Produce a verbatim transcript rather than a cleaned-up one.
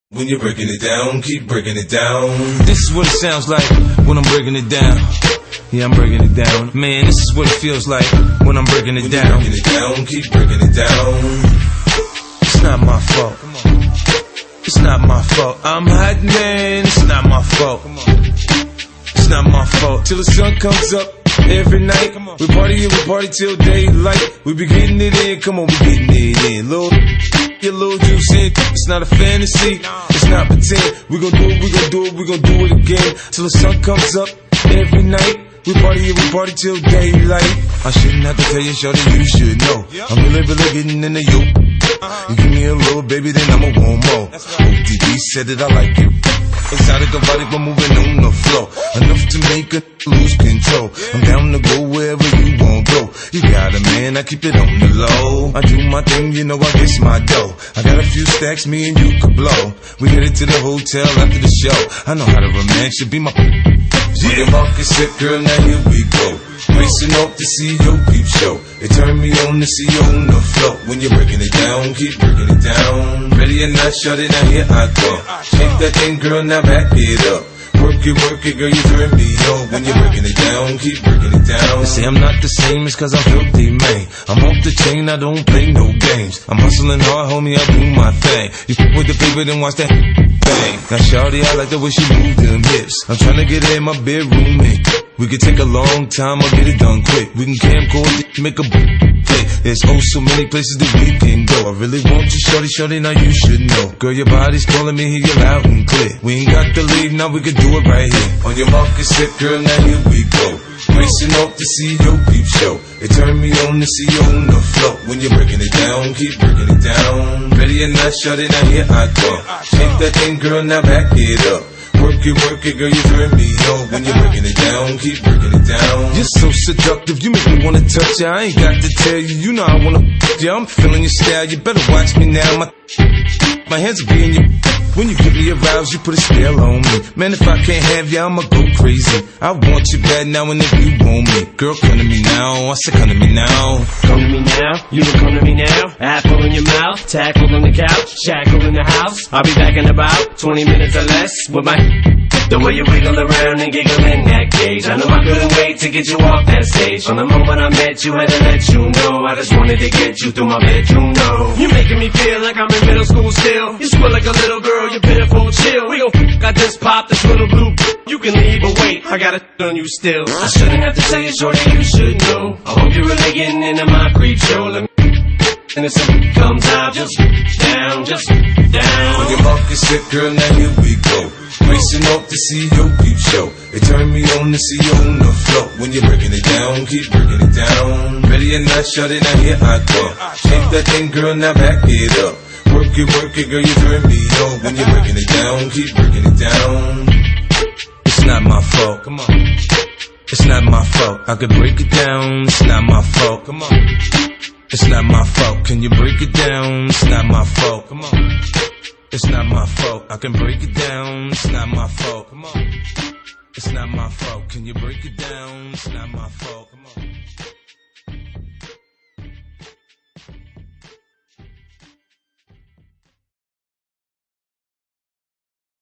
When you're breaking it down, keep breaking it down. This is what it sounds like when I'm breaking it down. Yeah, I'm breaking it down. Man, this is what it feels like when I'm breaking it when down. Breaking it down, keep breaking it down. It's not my fault. It's not my fault. I'm hot, man. It's not my fault. It's not my fault. Till the sun comes up every night. We party and we party till daylight. We be getting it in. Come on, we getting it in. Little get a little juice in. It's not a fantasy. It's not pretend. We gon' do it. We gon' do it. We gon' do it again. Till the sun comes up every night. We party and we party till daylight. I shouldn't have to tell you, shorty, you should know. I'm really, really getting into you. You give me a little baby, then I'ma want more. O D B said that I like you. Exotic, erotic, we're moving on the floor. Enough to make a lose control. I'm down to go wherever you won't go. You got a man, I keep it on the low. I do my thing, you know I get my dough. I got a few stacks, me and you could blow. We headed to the hotel after the show. I know how to romance, you be my yeah. When your market set, girl, now here we go. Racing off to see your peep show. It turned me on to see you on the floor. When you're breaking it down, keep breaking it down. Ready or not, shut it, now here I go. Shake that thing, girl, now back it up. Work it, work it, girl, you turn me on. When you're breaking it down, keep breaking it down. They say I'm not the same, it's cause I'm filthy, man. I'm off the chain, I don't play no games. I'm hustling hard, homie, I do my thing. You f*** with the paper, then watch that bang. Now shawty, I like the way she move them hips. I'm tryna get her in my bedroom, man. We could take a long time or get it done quick. We can camcord, make a click. There's oh so many places that we can go. I really want you, shorty, shorty, now you should know. Girl, your body's calling me, hear you loud and clear. We ain't got to leave, now we can do it right here. On your market set, girl, now here we go. Racing off to see your peep show. It turned me on to see you on the floor. When you're breaking it down, keep breaking it down. Ready or not, shut it, now here I go. Shake that thing, girl, now back it up. Work it, work it, girl, you turn me on. When you're breaking it down, keep breaking it down. You're so seductive, you make me wanna touch you. I ain't got to tell you, you know I wanna f*** you. I'm feeling your style, you better watch me now. My my hands will be in your. When you get me aroused, you put a spell on me. Man, if I can't have you, I'ma go crazy. I want you bad now, and if you want me, girl, come to me now. I said, come to me now. Come to me now, you can come to me now. Apple in your mouth, tackle on the couch, shackle in the house. I'll be back in about twenty minutes or less with my. The way you wiggle around and giggle in that cage. I know I couldn't wait to get you off that stage. From the moment I met you, had to let you know. I just wanted to get you through my bedroom, no. You're making me feel like I'm in middle school still. You squeal like a little girl, you're pitiful, chill. We gon' f***, I just popped this little blue. You can leave, but wait, I got a on you still. I shouldn't have to say it, shorty, you should know. I hope you're really getting into my creep show. Let me and if something comes out, just down, just down. On your market set, girl, now here we go. Racing off to see your peep show. It turned me on to see you on the floor. When you're breaking it down, keep breaking it down. Ready or not, shut it, now here I go. Shake that thing, girl, now back it up. Work it, work it, girl, you turn me on. When you're breaking it down, keep breaking it down. It's not my fault, come on. It's not my fault, I could break it down. It's not my fault, come on. It's not my fault, can you break it down? It's not my fault, come on. It's not my fault, I can break it down. It's not my fault, come on. It's not my fault, can you break it down? It's not my fault, come on.